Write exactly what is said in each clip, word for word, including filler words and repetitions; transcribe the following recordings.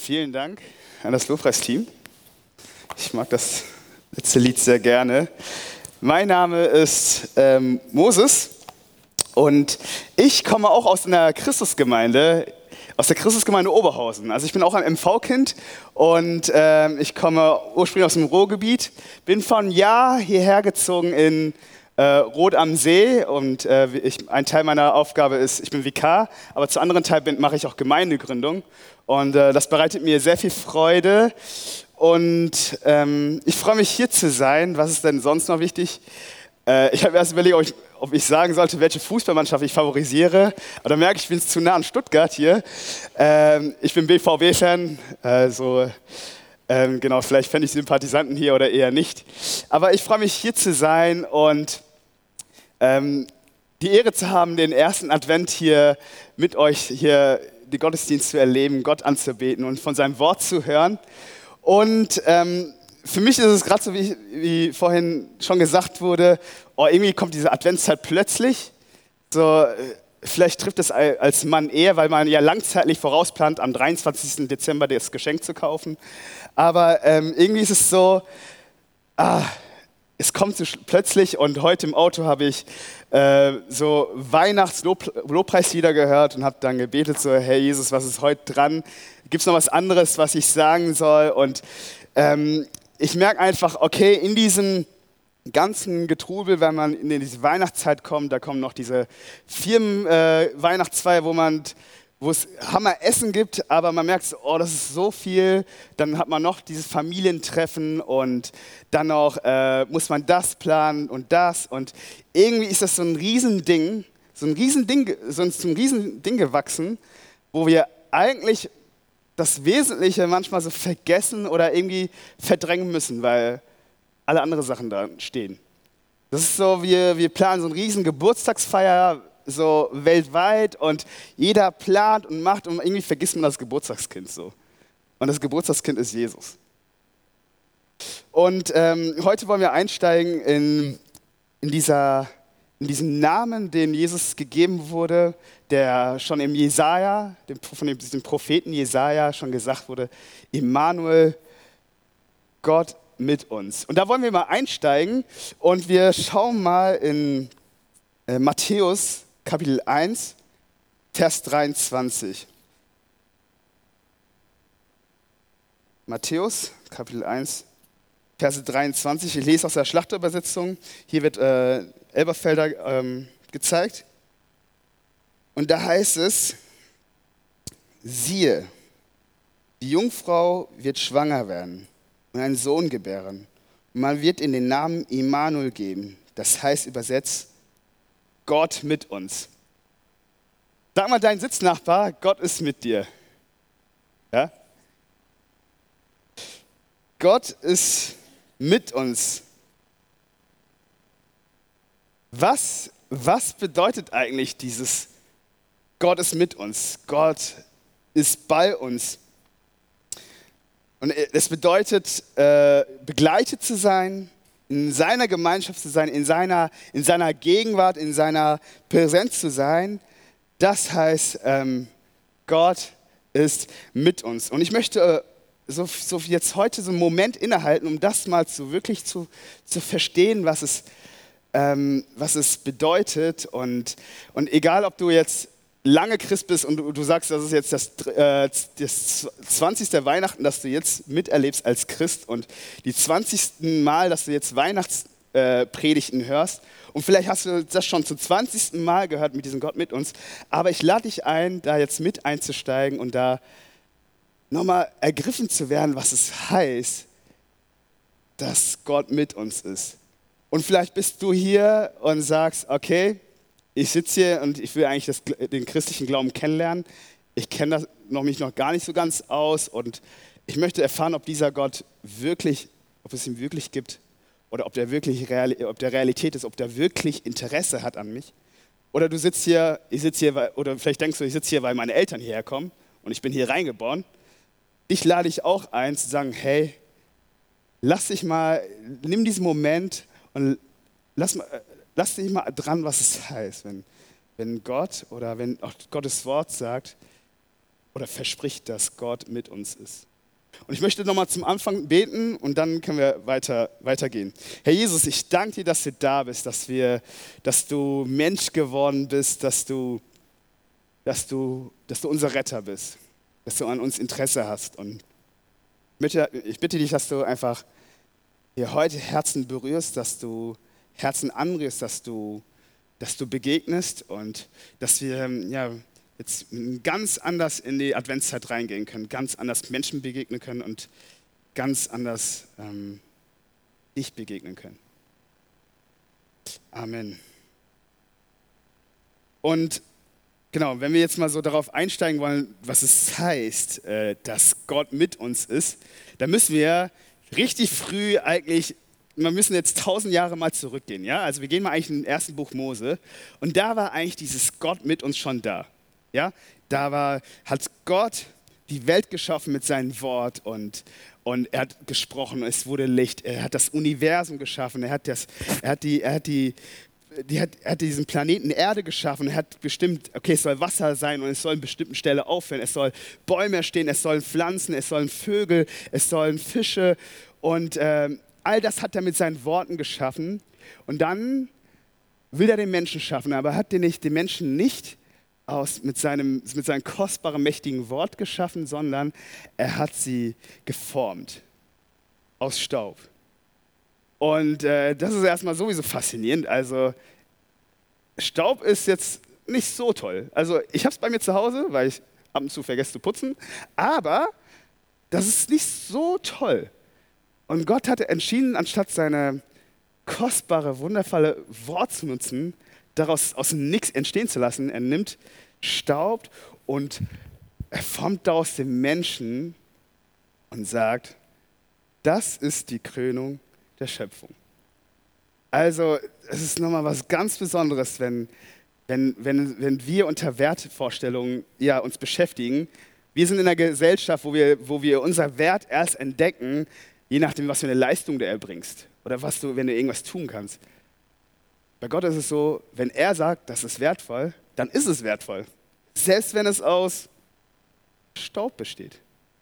Vielen Dank an das Lobpreisteam. Ich mag das letzte Lied sehr gerne. Mein Name ist ähm, Moses und ich komme auch aus einer Christusgemeinde, aus der Christusgemeinde Oberhausen. Also ich bin auch ein M V-Kind und ähm, ich komme ursprünglich aus dem Ruhrgebiet, bin von einem Jahr hierher gezogen in äh, Rot am See und äh, ich, ein Teil meiner Aufgabe ist, ich bin Vikar, aber zu anderen Teil bin, mache ich auch Gemeindegründung und äh, das bereitet mir sehr viel Freude. Und ähm, ich freue mich, hier zu sein. Was ist denn sonst noch wichtig? Äh, ich habe erst überlegt, ob ich, ob ich sagen sollte, welche Fußballmannschaft ich favorisiere. Aber dann merke ich, ich bin zu nah an Stuttgart hier. Ähm, ich bin B V B-Fan. Äh, so, ähm, genau, vielleicht fände ich Sympathisanten hier oder eher nicht. Aber ich freue mich, hier zu sein und ähm, die Ehre zu haben, den ersten Advent hier mit euch, hier den Gottesdienst zu erleben, Gott anzubeten und von seinem Wort zu hören. Und ähm, für mich ist es gerade so, wie, wie vorhin schon gesagt wurde, oh, irgendwie kommt diese Adventszeit plötzlich. So, vielleicht trifft es als Mann eher, weil man ja langzeitlich vorausplant, am dreiundzwanzigsten Dezember das Geschenk zu kaufen. Aber ähm, irgendwie ist es so, ah, es kommt so plötzlich und heute im Auto habe ich äh, so Weihnachts-Lobpreislieder gehört und habe dann gebetet, so, hey Jesus, was ist heute dran? Gibt es noch was anderes, was ich sagen soll? Und ähm, ich merke einfach, okay, in diesem ganzen Getrubel, wenn man in diese Weihnachtszeit kommt, da kommen noch diese Firmen-Weihnachtsfeier, äh, wo man wo es Hammer-Essen gibt, aber man merkt, oh, das ist so viel. Dann hat man noch dieses Familientreffen und dann noch äh, muss man das planen und das. Und irgendwie ist das so ein Riesending, so ein Riesending, so ein, so ein Riesending gewachsen, wo wir eigentlich das Wesentliche manchmal so vergessen oder irgendwie verdrängen müssen, weil alle anderen Sachen da stehen. Das ist so, wir, wir planen so eine riesen Geburtstagsfeier, so weltweit und jeder plant und macht und irgendwie vergisst man das Geburtstagskind so. Und das Geburtstagskind ist Jesus. Und ähm, heute wollen wir einsteigen in, in, dieser, in diesen Namen, den Jesus gegeben wurde, der schon im Jesaja, dem, von dem, diesem Propheten Jesaja schon gesagt wurde, Immanuel, Gott mit uns. Und da wollen wir mal einsteigen und wir schauen mal in äh, Matthäus Kapitel eins, Vers dreiundzwanzig. Matthäus, Kapitel eins, Vers dreiundzwanzig. Ich lese aus der Schlachterübersetzung. Hier wird äh, Elberfelder ähm, gezeigt. Und da heißt es, siehe, die Jungfrau wird schwanger werden und einen Sohn gebären. Und man wird ihm den Namen Immanuel geben. Das heißt übersetzt, Gott mit uns. Sag mal deinen Sitznachbar, Gott ist mit dir. Ja? Gott ist mit uns. Was, was bedeutet eigentlich dieses Gott ist mit uns? Gott ist bei uns. Und es bedeutet, äh, begleitet zu sein, in seiner Gemeinschaft zu sein, in seiner, in seiner Gegenwart, in seiner Präsenz zu sein, das heißt, ähm, Gott ist mit uns. Und ich möchte äh, so, so jetzt heute so einen Moment innehalten, um das mal zu, wirklich zu, zu verstehen, was es, ähm, was es bedeutet. Und, und egal, ob du jetzt lange Christ bist und du, du sagst, das ist jetzt das, äh, das zwanzigste Weihnachten, das du jetzt miterlebst als Christ und die zwanzigste Mal, dass du jetzt Weihnachtspredigten äh, hörst und vielleicht hast du das schon zum zwanzigsten Mal gehört mit diesem Gott mit uns, aber ich lade dich ein, da jetzt mit einzusteigen und da nochmal ergriffen zu werden, was es heißt, dass Gott mit uns ist. Und vielleicht bist du hier und sagst, okay, ich sitze hier und ich will eigentlich das, den christlichen Glauben kennenlernen. Ich kenne das noch, mich noch gar nicht so ganz aus und ich möchte erfahren, ob dieser Gott wirklich, ob es ihn wirklich gibt oder ob der wirklich Real, ob der Realität ist, ob der wirklich Interesse hat an mich. Oder du sitzt hier, ich sitze hier, weil, oder vielleicht denkst du, ich sitze hier, weil meine Eltern hierher kommen und ich bin hier reingeboren. Ich lade dich auch ein, zu sagen, hey, lass dich mal, nimm diesen Moment und lass mal, lass dich mal dran, was es heißt, wenn, wenn Gott oder wenn auch Gottes Wort sagt, oder verspricht, dass Gott mit uns ist. Und ich möchte nochmal zum Anfang beten und dann können wir weiter, weitergehen. Herr Jesus, ich danke dir, dass du da bist, dass, wir, dass du Mensch geworden bist, dass du, dass, du, dass du unser Retter bist, dass du an uns Interesse hast. Und ich bitte, ich bitte dich, dass du einfach hier heute Herzen berührst, dass du Herzen anrührst, dass du, dass du begegnest und dass wir ja, jetzt ganz anders in die Adventszeit reingehen können, ganz anders Menschen begegnen können und ganz anders ähm, dich begegnen können. Amen. Und genau, wenn wir jetzt mal so darauf einsteigen wollen, was es heißt, äh, dass Gott mit uns ist, dann müssen wir richtig früh eigentlich, wir müssen jetzt tausend Jahre mal zurückgehen. Ja? Also wir gehen mal eigentlich in den ersten Buch Mose und da war eigentlich dieses Gott mit uns schon da. Ja? Da war, hat Gott die Welt geschaffen mit seinem Wort und, und er hat gesprochen, es wurde Licht, er hat das Universum geschaffen, er hat, das, er hat, die, er hat, die, die hat, er hat diesen Planeten Erde geschaffen, er hat bestimmt, okay, es soll Wasser sein und es soll an bestimmten Stellen auffällen, es soll Bäume stehen, es sollen Pflanzen, es sollen Vögel, es sollen Fische und ähm, all das hat er mit seinen Worten geschaffen und dann will er den Menschen schaffen, aber hat den, nicht, den Menschen nicht aus, mit, seinem, mit seinem kostbaren, mächtigen Wort geschaffen, sondern er hat sie geformt aus Staub. Und äh, das ist erstmal sowieso faszinierend. Also Staub ist jetzt nicht so toll. Also ich habe es bei mir zu Hause, weil ich ab und zu vergesse zu putzen, aber das ist nicht so toll. Und Gott hatte entschieden, anstatt seine kostbare, wundervolle Wort zu nutzen, daraus aus dem Nichts entstehen zu lassen. Er nimmt Staub und er formt daraus den Menschen und sagt, das ist die Krönung der Schöpfung. Also es ist nochmal was ganz Besonderes, wenn, wenn, wenn, wenn wir unter Wertvorstellungen ja, uns beschäftigen. Wir sind in einer Gesellschaft, wo wir, wo wir unser Wert erst entdecken, je nachdem, was für eine Leistung du erbringst oder was du, wenn du irgendwas tun kannst. Bei Gott ist es so, wenn er sagt, das ist wertvoll, dann ist es wertvoll. Selbst wenn es aus Staub besteht.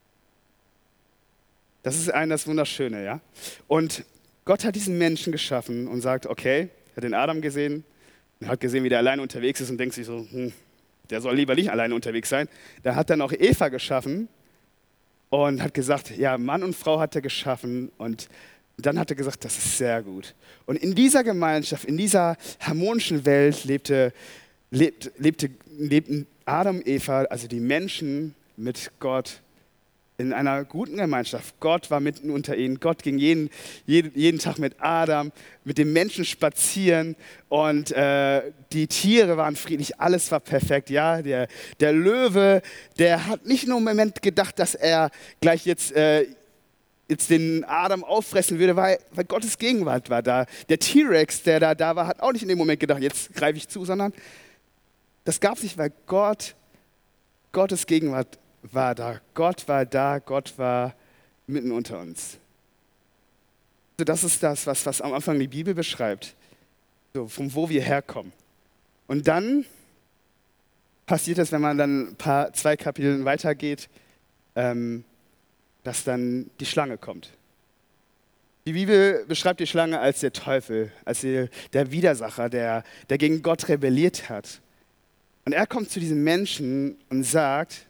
Das ist ein das Wunderschöne, ja. Und Gott hat diesen Menschen geschaffen und sagt, okay, er hat den Adam gesehen, er hat gesehen, wie der alleine unterwegs ist und denkt sich so, hm, der soll lieber nicht alleine unterwegs sein. Da hat er noch Eva geschaffen und hat gesagt, ja, Mann und Frau hat er geschaffen und dann hat er gesagt, das ist sehr gut. Und in dieser Gemeinschaft, in dieser harmonischen Welt lebte, lebte, lebte, lebten Adam und Eva, also die Menschen mit Gott, in einer guten Gemeinschaft. Gott war mitten unter ihnen. Gott ging jeden, jeden, jeden Tag mit Adam, mit den Menschen spazieren und äh, die Tiere waren friedlich, alles war perfekt. Ja, der, der Löwe, der hat nicht nur im Moment gedacht, dass er gleich jetzt, äh, jetzt den Adam auffressen würde, weil, weil Gottes Gegenwart war da. Der T-Rex, der da, da war, hat auch nicht in dem Moment gedacht, jetzt greife ich zu, sondern das gab es nicht, weil Gott, Gottes Gegenwart war da. Gott war da, Gott war mitten unter uns. Also das ist das, was, was am Anfang die Bibel beschreibt, so, von wo wir herkommen. Und dann passiert es, wenn man dann ein paar, zwei Kapitel weitergeht, ähm, dass dann die Schlange kommt. Die Bibel beschreibt die Schlange als der Teufel, als der Widersacher, der, der gegen Gott rebelliert hat. Und er kommt zu diesem Menschen und sagt,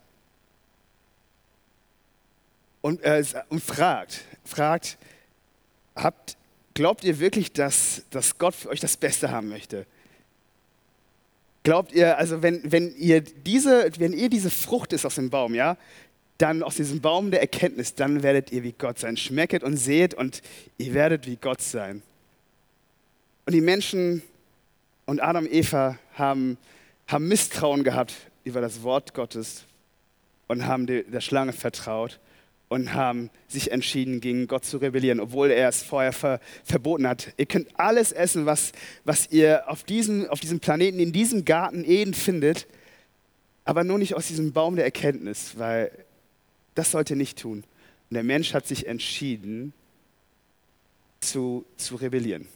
Und, äh, und fragt, fragt habt, glaubt ihr wirklich, dass, dass Gott für euch das Beste haben möchte? Glaubt ihr, also wenn, wenn, ihr diese, wenn ihr diese Frucht ist aus dem Baum, ja, dann aus diesem Baum der Erkenntnis, dann werdet ihr wie Gott sein. Schmecket und seht und ihr werdet wie Gott sein. Und die Menschen und Adam und Eva haben, haben Misstrauen gehabt über das Wort Gottes und haben die, der Schlange vertraut. Und haben sich entschieden, gegen Gott zu rebellieren, obwohl er es vorher ver, verboten hat. Ihr könnt alles essen, was, was ihr auf diesem, auf diesem Planeten, in diesem Garten Eden findet, aber nur nicht aus diesem Baum der Erkenntnis, weil das sollt ihr nicht tun. Und der Mensch hat sich entschieden, zu, zu rebellieren.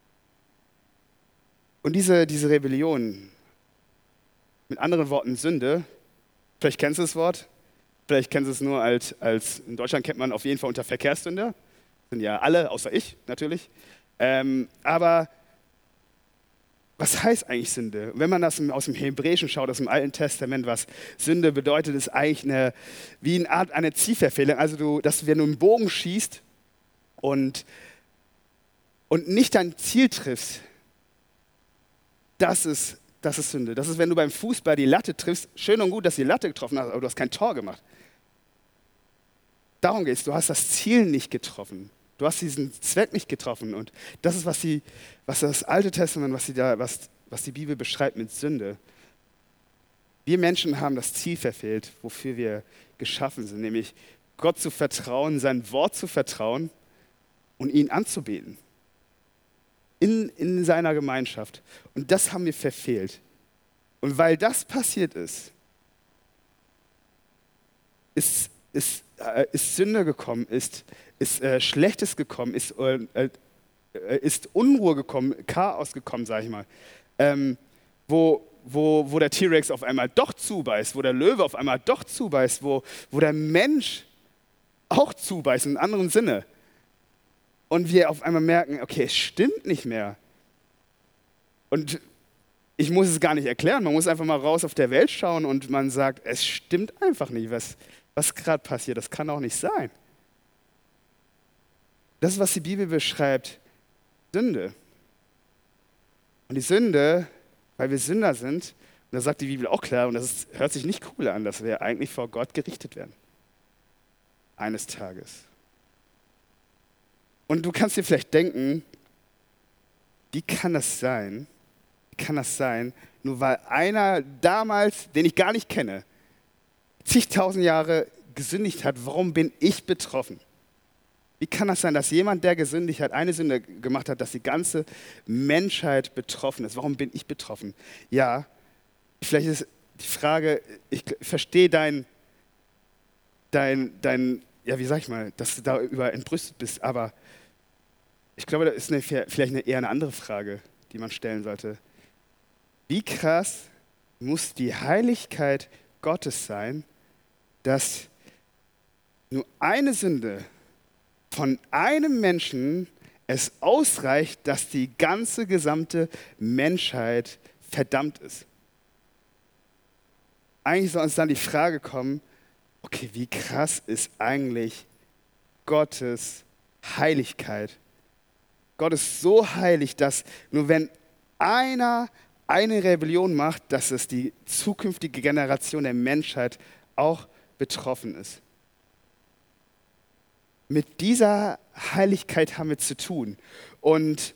Und diese, diese Rebellion, mit anderen Worten Sünde, vielleicht kennst du das Wort, Vielleicht kennen Sie es nur als, als, in Deutschland kennt man auf jeden Fall unter Verkehrssünder. Sind ja alle, außer ich natürlich. Ähm, aber was heißt eigentlich Sünde? Wenn man das aus dem Hebräischen schaut, aus dem Alten Testament, was Sünde bedeutet, ist eigentlich eine, wie eine Art eine Zielverfehlung. Also, du, dass wenn du einen Bogen schießt und, und nicht dein Ziel triffst, das ist, das ist Sünde. Das ist, wenn du beim Fußball die Latte triffst, schön und gut, dass du die Latte getroffen hast, aber du hast kein Tor gemacht. Darum geht es, du hast das Ziel nicht getroffen. Du hast diesen Zweck nicht getroffen. Und das ist, was, die, was das Alte Testament, was die, da, was, was die Bibel beschreibt mit Sünde. Wir Menschen haben das Ziel verfehlt, wofür wir geschaffen sind, nämlich Gott zu vertrauen, sein Wort zu vertrauen und ihn anzubeten. In, in seiner Gemeinschaft. Und das haben wir verfehlt. Und weil das passiert ist, ist, ist, äh, ist Sünde gekommen, ist, ist äh, Schlechtes gekommen, ist, äh, äh, ist Unruhe gekommen, Chaos gekommen, sage ich mal. Ähm, wo, wo, wo der T-Rex auf einmal doch zubeißt, wo der Löwe auf einmal doch zubeißt, wo, wo der Mensch auch zubeißt, in einem anderen Sinne. Und wir auf einmal merken, okay, es stimmt nicht mehr. Und ich muss es gar nicht erklären, man muss einfach mal raus auf der Welt schauen und man sagt, es stimmt einfach nicht, was, was gerade passiert, das kann auch nicht sein. Das ist, was die Bibel beschreibt, Sünde. Und die Sünde, weil wir Sünder sind, und das sagt die Bibel auch klar, und das ist, hört sich nicht cool an, dass wir eigentlich vor Gott gerichtet werden. Eines Tages. Und du kannst dir vielleicht denken, wie kann das sein? Wie kann das sein, nur weil einer damals, den ich gar nicht kenne, zigtausend Jahre gesündigt hat, warum bin ich betroffen? Wie kann das sein, dass jemand, der gesündigt hat, eine Sünde gemacht hat, dass die ganze Menschheit betroffen ist? Warum bin ich betroffen? Ja, vielleicht ist die Frage, ich verstehe dein, dein, dein, ja, wie sag ich mal, dass du darüber entrüstet bist, aber ich glaube, das ist eine, vielleicht eine, eher eine andere Frage, die man stellen sollte. Wie krass muss die Heiligkeit Gottes sein, dass nur eine Sünde von einem Menschen es ausreicht, dass die ganze gesamte Menschheit verdammt ist? Eigentlich soll uns dann die Frage kommen, okay, wie krass ist eigentlich Gottes Heiligkeit? Gott ist so heilig, dass nur wenn einer eine Rebellion macht, dass es die zukünftige Generation der Menschheit auch betroffen ist. Mit dieser Heiligkeit haben wir zu tun. Und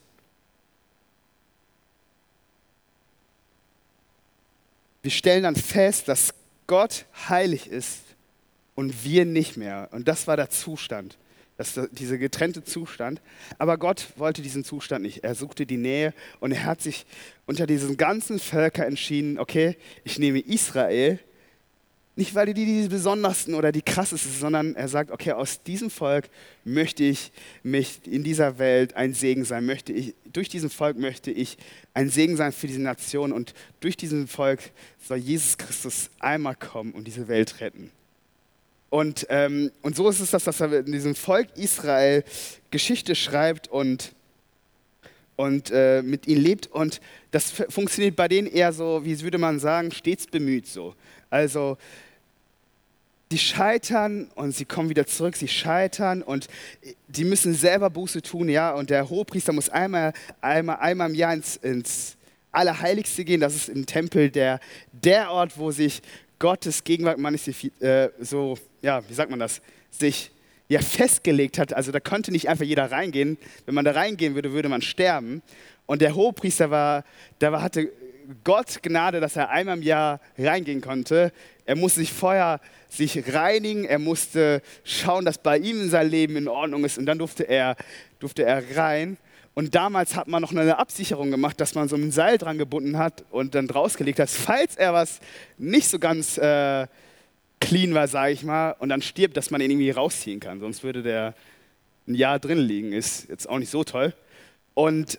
wir stellen dann fest, dass Gott heilig ist und wir nicht mehr. Und das war der Zustand. Das ist dieser getrennte Zustand. Aber Gott wollte diesen Zustand nicht. Er suchte die Nähe und er hat sich unter diesen ganzen Völkern entschieden, okay, ich nehme Israel, nicht weil die die besondersten oder die krassesten sind, sondern er sagt, okay, aus diesem Volk möchte ich mich in dieser Welt ein Segen sein. Möchte ich, durch diesen Volk möchte ich ein Segen sein für diese Nation und durch diesen Volk soll Jesus Christus einmal kommen und diese Welt retten. Und, ähm, und so ist es, das, dass er in diesem Volk Israel Geschichte schreibt und, und äh, mit ihnen lebt. Und das f- funktioniert bei denen eher so, wie würde man sagen, stets bemüht so. Also die scheitern und sie kommen wieder zurück, sie scheitern und die müssen selber Buße tun, ja. Und der Hohepriester muss einmal, einmal, einmal im Jahr ins, ins Allerheiligste gehen. Das ist im Tempel der, der Ort, wo sich Gottes Gegenwart manifestiert, äh, so, ja, wie sagt man das, sich ja festgelegt hat. Also da konnte nicht einfach jeder reingehen. Wenn man da reingehen würde, würde man sterben. Und der Hohepriester war, da war, hatte Gott Gnade, dass er einmal im Jahr reingehen konnte. Er musste sich vorher sich reinigen, er musste schauen, dass bei ihm sein Leben in Ordnung ist und dann durfte er, durfte er rein. Und damals hat man noch eine Absicherung gemacht, dass man so ein Seil dran gebunden hat und dann drausgelegt hat, falls er was nicht so ganz äh, clean war, sage ich mal, und dann stirbt, dass man ihn irgendwie rausziehen kann. Sonst würde der ein Jahr drin liegen, ist jetzt auch nicht so toll. Und,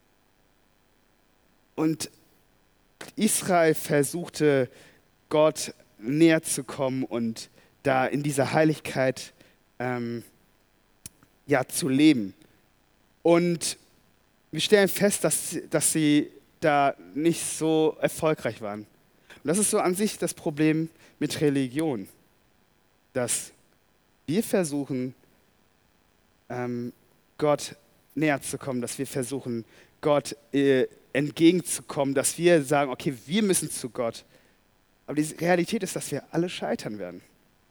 und Israel versuchte, Gott näher zu kommen und da in dieser Heiligkeit ähm, ja, zu leben. Und wir stellen fest, dass, dass sie da nicht so erfolgreich waren. Und das ist so an sich das Problem mit Religion, dass wir versuchen, ähm, Gott näher zu kommen, dass wir versuchen, Gott äh, entgegenzukommen, dass wir sagen, okay, wir müssen zu Gott. Aber die Realität ist, dass wir alle scheitern werden.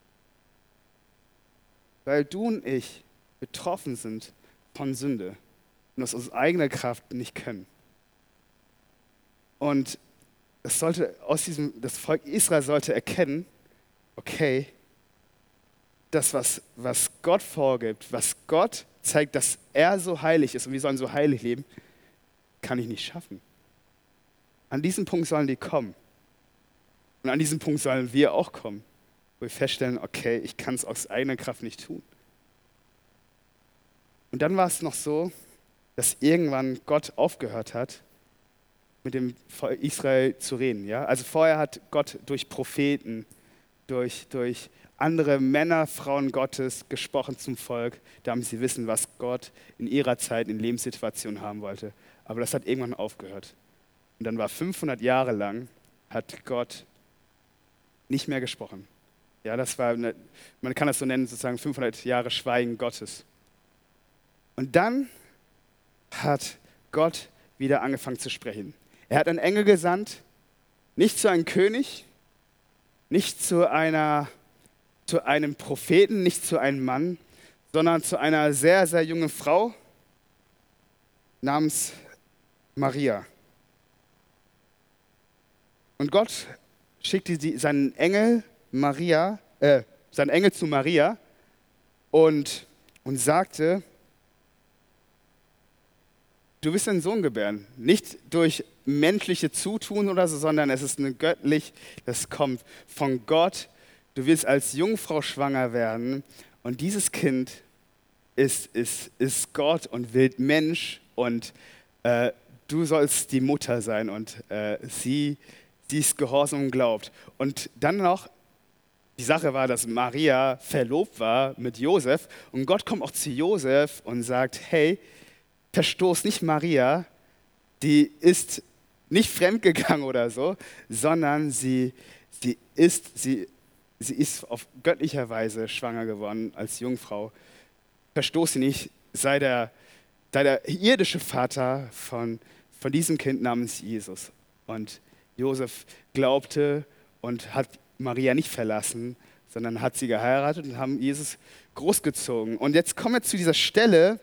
Weil du und ich betroffen sind von Sünde und aus unserer eigenen Kraft nicht können. Und das sollte aus diesem, das Volk Israel sollte erkennen, okay, das, was, was Gott vorgibt, was Gott zeigt, dass er so heilig ist und wir sollen so heilig leben, kann ich nicht schaffen. An diesen Punkt sollen die kommen. Und an diesen Punkt sollen wir auch kommen, wo wir feststellen, okay, ich kann es aus eigener Kraft nicht tun. Und dann war es noch so, dass irgendwann Gott aufgehört hat, mit dem Volk Israel zu reden. Ja? Also vorher hat Gott durch Propheten, durch, durch andere Männer, Frauen Gottes gesprochen zum Volk, damit sie wissen, was Gott in ihrer Zeit, in Lebenssituationen haben wollte. Aber das hat irgendwann aufgehört. Und dann war fünfhundert Jahre lang, hat Gott nicht mehr gesprochen. Ja, das war, eine, man kann das so nennen, sozusagen fünfhundert Jahre Schweigen Gottes. Und dann hat Gott wieder angefangen zu sprechen. Er hat einen Engel gesandt, nicht zu einem König, nicht zu, einer, zu einem Propheten, nicht zu einem Mann, sondern zu einer sehr, sehr jungen Frau namens Maria. Und Gott schickte die, seinen Engel Maria, äh, seinen Engel zu Maria und, und sagte, du wirst einen Sohn gebären. Nicht durch menschliche Zutun oder so, sondern es ist ein göttlich, das kommt von Gott. Du wirst als Jungfrau schwanger werden und dieses Kind ist, ist, ist Gott und wird Mensch und äh, du sollst die Mutter sein und äh, sie, sie ist gehorsam und glaubt. Und dann noch, die Sache war, dass Maria verlobt war mit Josef und Gott kommt auch zu Josef und sagt, hey, verstoß nicht Maria, die ist nicht fremdgegangen oder so, sondern sie, sie, ist, sie, sie ist auf göttlicher Weise schwanger geworden als Jungfrau. Verstoß sie nicht, sei der, sei der irdische Vater von, von diesem Kind namens Jesus. Und Josef glaubte und hat Maria nicht verlassen, sondern hat sie geheiratet und haben Jesus großgezogen. Und jetzt kommen wir zu dieser Stelle,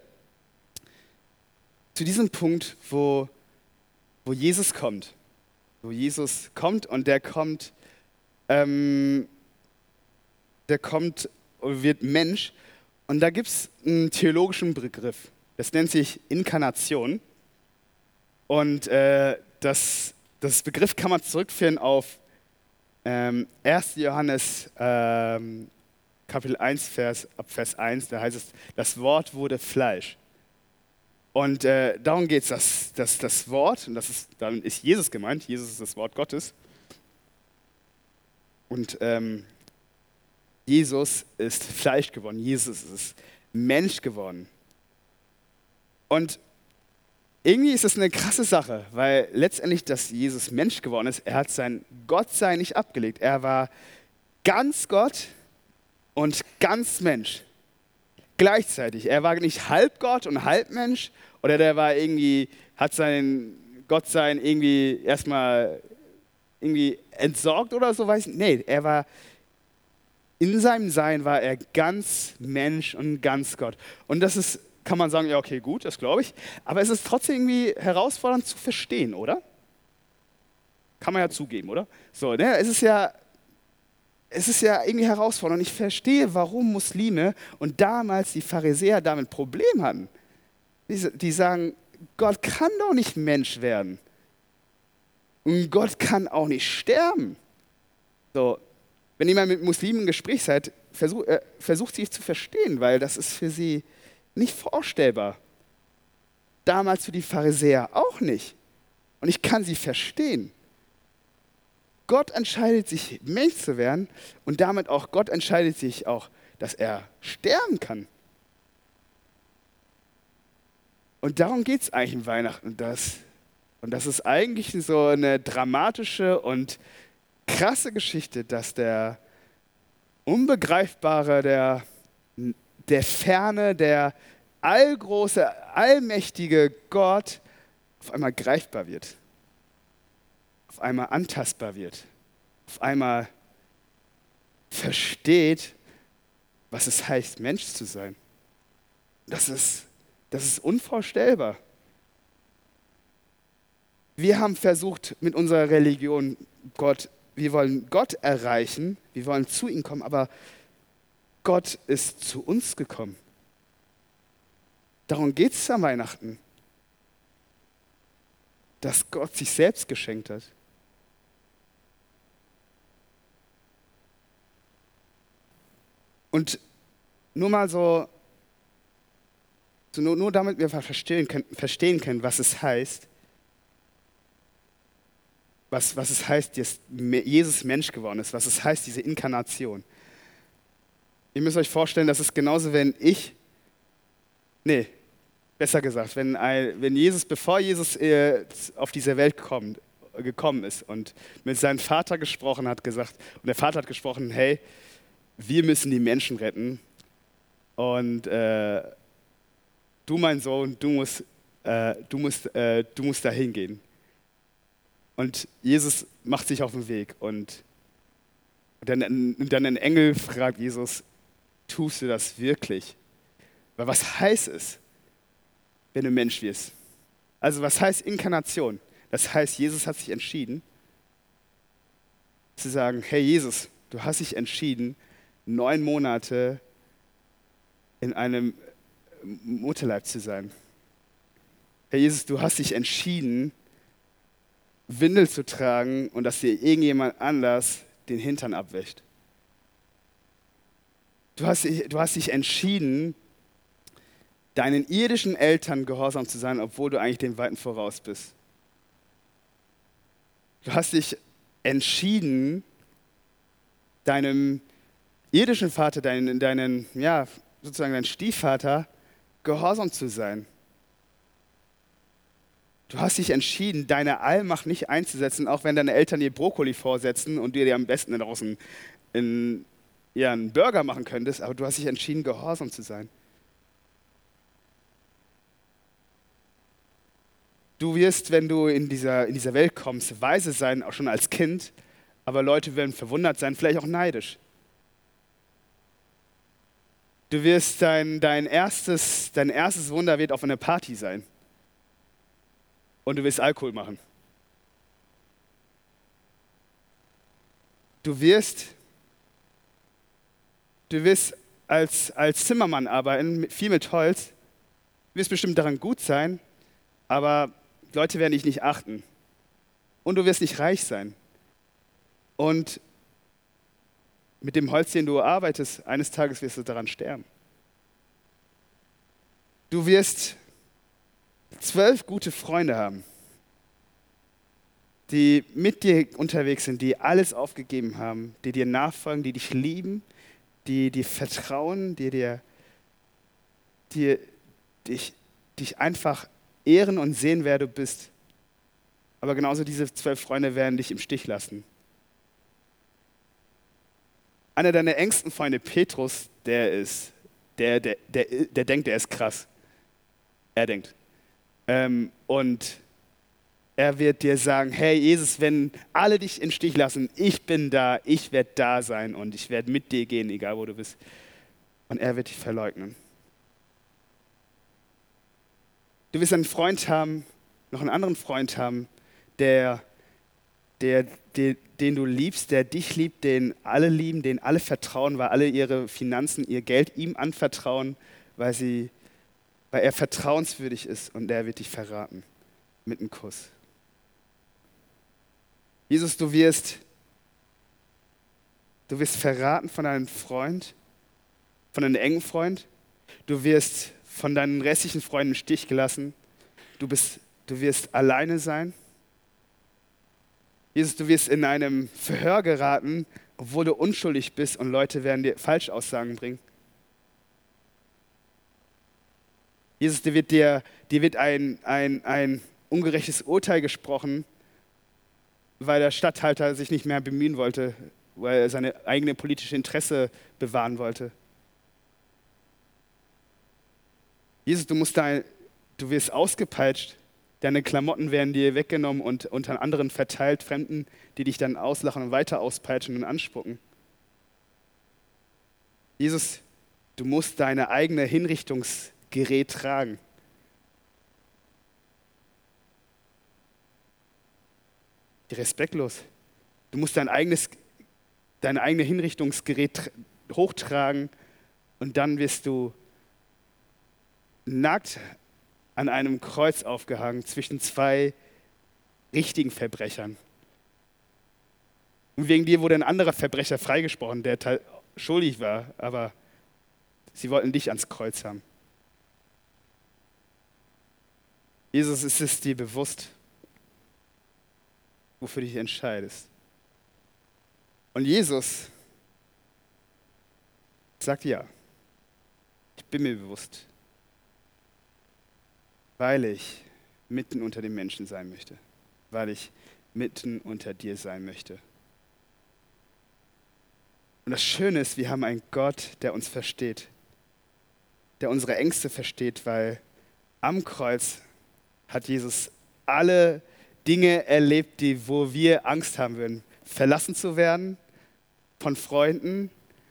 zu diesem Punkt, wo, wo Jesus kommt. Wo Jesus kommt und der kommt, ähm, der kommt und wird Mensch. Und da gibt es einen theologischen Begriff. Das nennt sich Inkarnation. Und äh, das, das Begriff kann man zurückführen auf ähm, erster Johannes ähm, Kapitel eins, Vers, ab Vers eins. Da heißt es, das Wort wurde Fleisch. Und äh, darum geht es, dass, dass das Wort, und das ist, dann ist Jesus gemeint, Jesus ist das Wort Gottes. Und ähm, Jesus ist Fleisch geworden, Jesus ist Mensch geworden. Und irgendwie ist es eine krasse Sache, weil letztendlich, dass Jesus Mensch geworden ist, er hat sein Gottsein nicht abgelegt. Er war ganz Gott und ganz Mensch. Gleichzeitig. Er war nicht halb Gott und halb Mensch oder der war irgendwie, hat sein Gottsein irgendwie erstmal irgendwie entsorgt oder so, weiß ich nicht. Nee, er war, in seinem Sein war er ganz Mensch und ganz Gott. Und das ist, kann man sagen, ja okay, gut, das glaube ich, aber es ist trotzdem irgendwie herausfordernd zu verstehen, oder? Kann man ja zugeben, oder? So, ne, es ist ja Es ist ja irgendwie herausfordernd. Ich verstehe, warum Muslime und damals die Pharisäer damit ein Problem hatten. Die, die sagen, Gott kann doch nicht Mensch werden. Und Gott kann auch nicht sterben. So, wenn ihr mal mit Muslimen im Gespräch seid, versuch, äh, versucht sie zu verstehen, weil das ist für sie nicht vorstellbar. Damals für die Pharisäer auch nicht. Und ich kann sie verstehen. Gott entscheidet sich, Mensch zu werden und damit auch Gott entscheidet sich auch, dass er sterben kann. Und darum geht es eigentlich in Weihnachten. Das, und das ist eigentlich so eine dramatische und krasse Geschichte, dass der Unbegreifbare, der, der Ferne, der allgroße, allmächtige Gott auf einmal greifbar wird, auf einmal antastbar wird, auf einmal versteht, was es heißt, Mensch zu sein. Das ist, das ist unvorstellbar. Wir haben versucht mit unserer Religion Gott, wir wollen Gott erreichen, wir wollen zu ihm kommen, aber Gott ist zu uns gekommen. Darum geht es an Weihnachten, dass Gott sich selbst geschenkt hat. Und nur mal so, so nur, nur damit wir verstehen können, verstehen können, was es heißt, was, was es heißt, dass Jesus Mensch geworden ist, was es heißt, diese Inkarnation. Ihr müsst euch vorstellen, das ist genauso, wenn ich, nee, besser gesagt, wenn, ein, wenn Jesus, bevor Jesus äh, auf diese Welt kommt, gekommen ist und mit seinem Vater gesprochen hat, gesagt, und der Vater hat gesprochen, hey, wir müssen die Menschen retten und äh, du, mein Sohn, du musst, äh, du musst, äh, du musst da hingehen. Und Jesus macht sich auf den Weg und dann, und dann ein Engel fragt Jesus, tust du das wirklich? Weil was heißt es, wenn du Mensch wirst? Also was heißt Inkarnation? Das heißt, Jesus hat sich entschieden, zu sagen, hey Jesus, du hast dich entschieden, neun Monate in einem Mutterleib zu sein. Herr Jesus, du hast dich entschieden, Windel zu tragen und dass dir irgendjemand anders den Hintern abwäscht. Du hast, du hast dich entschieden, deinen irdischen Eltern gehorsam zu sein, obwohl du eigentlich dem Weiten voraus bist. Du hast dich entschieden, deinem irdischen Vater, deinen, deinen, ja, sozusagen deinen Stiefvater, gehorsam zu sein. Du hast dich entschieden, deine Allmacht nicht einzusetzen, auch wenn deine Eltern dir Brokkoli vorsetzen und du dir am besten daraus einen, einen, ja, einen Burger machen könntest, aber du hast dich entschieden, gehorsam zu sein. Du wirst, wenn du in dieser, in dieser Welt kommst, weise sein, auch schon als Kind, aber Leute werden verwundert sein, vielleicht auch neidisch. Du wirst dein, dein, erstes, dein erstes Wunder wird auf einer Party sein. Und du wirst Alkohol machen. Du wirst, du wirst als, als Zimmermann arbeiten, viel mit Holz. Du wirst bestimmt daran gut sein, aber Leute werden dich nicht achten. Und du wirst nicht reich sein. Und mit dem Holz, den du arbeitest, eines Tages wirst du daran sterben. Du wirst zwölf gute Freunde haben, die mit dir unterwegs sind, die alles aufgegeben haben, die dir nachfolgen, die dich lieben, die dir vertrauen, die dir, die dich, dich einfach ehren und sehen, wer du bist. Aber genauso diese zwölf Freunde werden dich im Stich lassen. Einer deiner engsten Freunde, Petrus, der ist, der, der, der, der denkt, der ist krass. Er denkt. Ähm, und er wird dir sagen, hey Jesus, wenn alle dich im Stich lassen, ich bin da, ich werde da sein und ich werde mit dir gehen, egal wo du bist. Und er wird dich verleugnen. Du wirst einen Freund haben, noch einen anderen Freund haben, der, der, der, den du liebst, der dich liebt, den alle lieben, den alle vertrauen, weil alle ihre Finanzen, ihr Geld ihm anvertrauen, weil, sie, weil er vertrauenswürdig ist und der wird dich verraten mit einem Kuss. Jesus, du wirst, du wirst verraten von deinem Freund, von deinem engen Freund. Du wirst von deinen restlichen Freunden im Stich gelassen. Du, bist, du wirst alleine sein. Jesus, du wirst in einem Verhör geraten, obwohl du unschuldig bist und Leute werden dir Falschaussagen bringen. Jesus, dir wird, dir, dir wird ein, ein, ein ungerechtes Urteil gesprochen, weil der Statthalter sich nicht mehr bemühen wollte, weil er seine eigene politische Interesse bewahren wollte. Jesus, du musst dein, du wirst ausgepeitscht, deine Klamotten werden dir weggenommen und unter anderen verteilt, Fremden, die dich dann auslachen und weiter auspeitschen und anspucken. Jesus, du musst deine eigene Hinrichtungsgerät tragen. Wie respektlos. Du musst dein eigenes, dein eigenes Hinrichtungsgerät hochtragen und dann wirst du nackt an einem Kreuz aufgehangen zwischen zwei richtigen Verbrechern. Und wegen dir wurde ein anderer Verbrecher freigesprochen, der schuldig war, aber sie wollten dich ans Kreuz haben. Jesus, ist es dir bewusst, wofür du dich entscheidest? Und Jesus sagt ja, ich bin mir bewusst, weil ich mitten unter den Menschen sein möchte, weil ich mitten unter dir sein möchte. Und das Schöne ist, wir haben einen Gott, der uns versteht, der unsere Ängste versteht, weil am Kreuz hat Jesus alle Dinge erlebt, die, wo wir Angst haben würden. Verlassen zu werden von Freunden,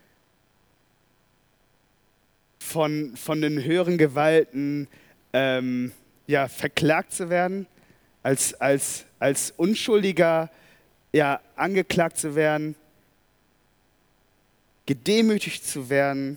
von, von den höheren Gewalten, ähm, ja, verklagt zu werden, als, als, als Unschuldiger ja, angeklagt zu werden, gedemütigt zu werden.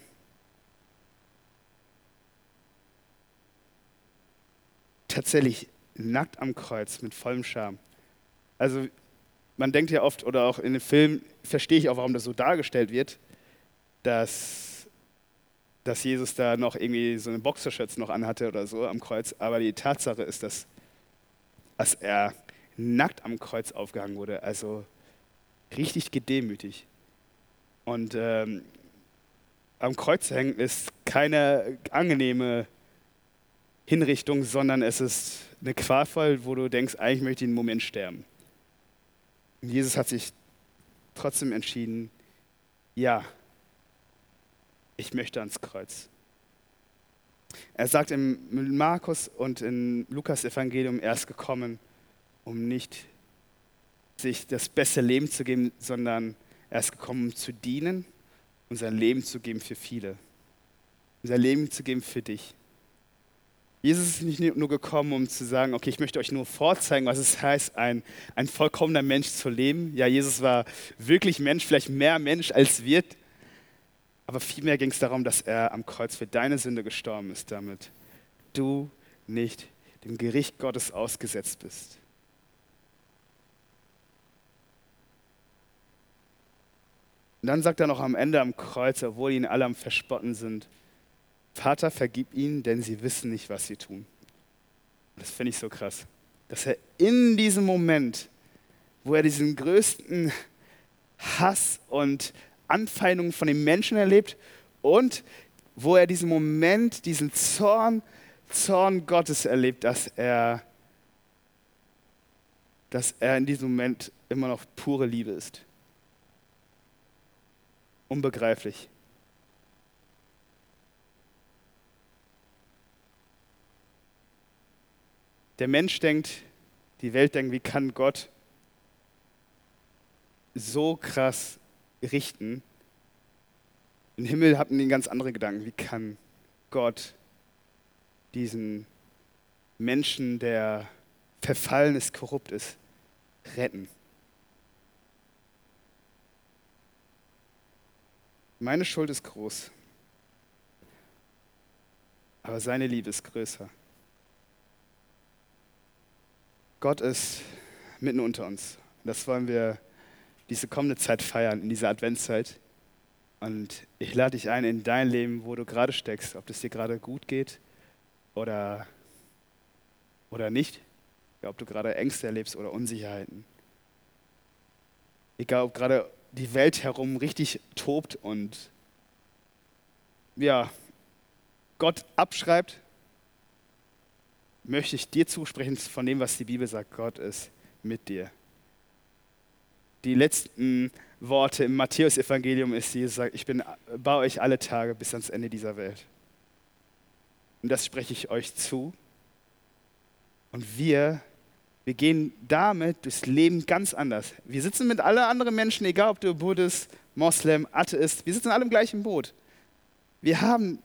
Tatsächlich nackt am Kreuz mit vollem Scham. Also man denkt ja oft, oder auch in den Filmen, verstehe ich auch, warum das so dargestellt wird, dass, dass Jesus da noch irgendwie so eine Boxershorts noch anhatte oder so am Kreuz. Aber die Tatsache ist, dass, dass er nackt am Kreuz aufgehangen wurde, also richtig gedemütigt. Und ähm, am Kreuz hängen ist keine angenehme Hinrichtung, sondern es ist eine qualvoll, wo du denkst, eigentlich möchte ich einen Moment sterben. Und Jesus hat sich trotzdem entschieden, ja, ich möchte ans Kreuz. Er sagt im Markus und im Lukas Evangelium, er ist gekommen, um nicht sich das beste Leben zu geben, sondern er ist gekommen, um zu dienen und sein Leben zu geben für viele. Um sein Leben zu geben für dich. Jesus ist nicht nur gekommen, um zu sagen, okay, ich möchte euch nur vorzeigen, was es heißt, ein, ein vollkommener Mensch zu leben. Ja, Jesus war wirklich Mensch, vielleicht mehr Mensch als wir. Aber vielmehr ging es darum, dass er am Kreuz für deine Sünde gestorben ist, damit du nicht dem Gericht Gottes ausgesetzt bist. Und dann sagt er noch am Ende am Kreuz, obwohl ihn alle am Verspotten sind, Vater, vergib ihnen, denn sie wissen nicht, was sie tun. Das finde ich so krass, dass er in diesem Moment, wo er diesen größten Hass und Anfeindungen von den Menschen erlebt und wo er diesen Moment, diesen Zorn, Zorn Gottes erlebt, dass er, dass er in diesem Moment immer noch pure Liebe ist. Unbegreiflich. Der Mensch denkt, die Welt denkt, wie kann Gott so krass richten? Im Himmel hatten die ganz andere Gedanken. Wie kann Gott diesen Menschen, der verfallen ist, korrupt ist, retten? Meine Schuld ist groß, aber seine Liebe ist größer. Gott ist mitten unter uns. Das wollen wir diese kommende Zeit feiern, in dieser Adventszeit. Und ich lade dich ein in dein Leben, wo du gerade steckst, ob es dir gerade gut geht oder, oder nicht, ja, ob du gerade Ängste erlebst oder Unsicherheiten. Egal, ob gerade die Welt herum richtig tobt und ja, Gott abschreibt, möchte ich dir zusprechen von dem, was die Bibel sagt. Gott ist mit dir. Die letzten Worte im Matthäus-Evangelium ist, Jesus sagt, ich bin bei euch alle Tage bis ans Ende dieser Welt. Und das spreche ich euch zu. Und wir, wir gehen damit durchs Leben ganz anders. Wir sitzen mit allen anderen Menschen, egal ob du Buddhist, Moslem, Atheist, wir sitzen alle im gleichen Boot. Wir haben,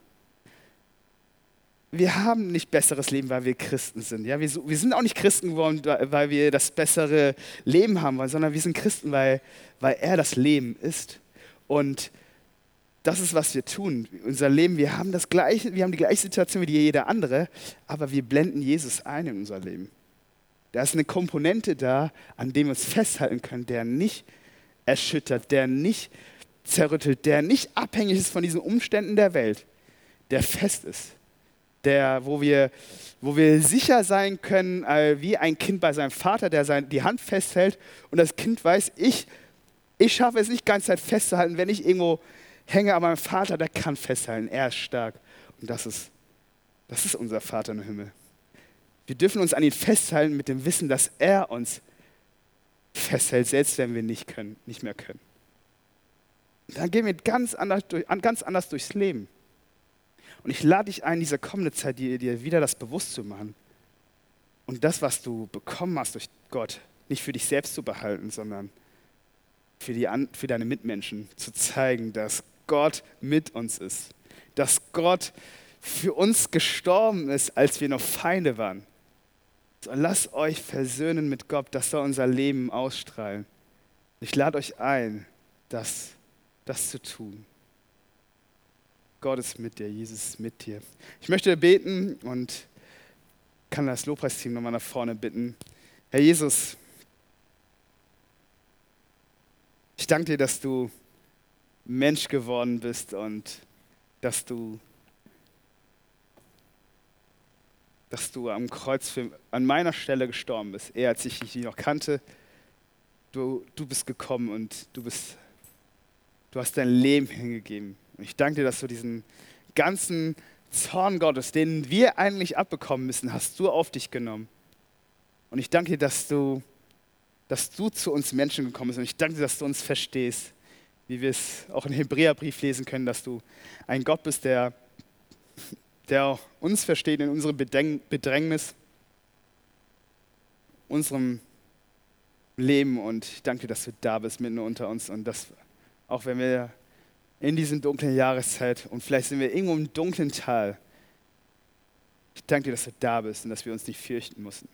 wir haben nicht besseres Leben, weil wir Christen sind. Ja, wir, so- wir sind auch nicht Christen geworden, weil wir das bessere Leben haben wollen, sondern wir sind Christen, weil, weil er das Leben ist. Und das ist, was wir tun. Unser Leben, wir haben das gleiche, wir haben die gleiche Situation wie jeder andere, aber wir blenden Jesus ein in unser Leben. Da ist eine Komponente da, an dem wir uns festhalten können, der nicht erschüttert, der nicht zerrüttelt, der nicht abhängig ist von diesen Umständen der Welt, der fest ist, der, wo wir, wo wir sicher sein können, äh, wie ein Kind bei seinem Vater, der sein, die Hand festhält und das Kind weiß, ich, ich schaffe es nicht die ganze Zeit festzuhalten, wenn ich irgendwo hänge, aber mein Vater, der kann festhalten, er ist stark und das ist, das ist unser Vater im Himmel. Wir dürfen uns an ihn festhalten mit dem Wissen, dass er uns festhält, selbst wenn wir nicht können, nicht mehr können. Dann gehen wir ganz anders, durch, ganz anders durchs Leben. Und ich lade dich ein, diese kommende Zeit dir, dir wieder das bewusst zu machen. Und das, was du bekommen hast durch Gott, nicht für dich selbst zu behalten, sondern für, die, für deine Mitmenschen zu zeigen, dass Gott mit uns ist. Dass Gott für uns gestorben ist, als wir noch Feinde waren. So, lasst euch versöhnen mit Gott, das soll unser Leben ausstrahlen. Ich lade euch ein, das, das zu tun. Gott ist mit dir, Jesus ist mit dir. Ich möchte beten und kann das Lobpreisteam nochmal nach vorne bitten. Herr Jesus, ich danke dir, dass du Mensch geworden bist und dass du, dass du am Kreuz für, an meiner Stelle gestorben bist. Eher als ich dich noch kannte, du, du bist gekommen und du, bist, du hast dein Leben hingegeben. Und ich danke dir, dass du diesen ganzen Zorn Gottes, den wir eigentlich abbekommen müssen, hast du auf dich genommen. Und ich danke dir, dass du, dass du zu uns Menschen gekommen bist. Und ich danke dir, dass du uns verstehst, wie wir es auch im Hebräerbrief lesen können, dass du ein Gott bist, der, der auch uns versteht in unserem Bedrängnis, unserem Leben. Und ich danke dir, dass du da bist mitten unter uns. Und dass, auch wenn wir in diesen dunklen Jahreszeit und vielleicht sind wir irgendwo im dunklen Tal, ich danke dir, dass du da bist und dass wir uns nicht fürchten müssen.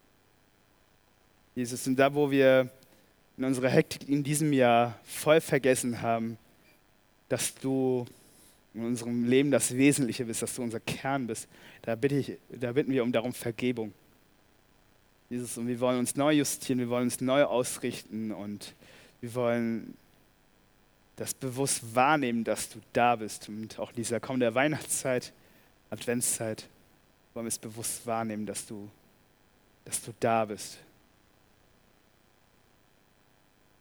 Jesus, und da, wo wir in unserer Hektik in diesem Jahr voll vergessen haben, dass du in unserem Leben das Wesentliche bist, dass du unser Kern bist, da, bitte ich, da bitten wir um darum Vergebung. Jesus, und wir wollen uns neu justieren, wir wollen uns neu ausrichten und wir wollen das bewusst wahrnehmen, dass du da bist. Und auch in dieser kommenden Weihnachtszeit, Adventszeit, wollen wir es bewusst wahrnehmen, dass du, dass du da bist.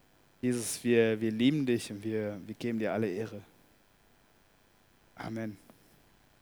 Jesus, wir, wir lieben dich und wir, wir geben dir alle Ehre. Amen.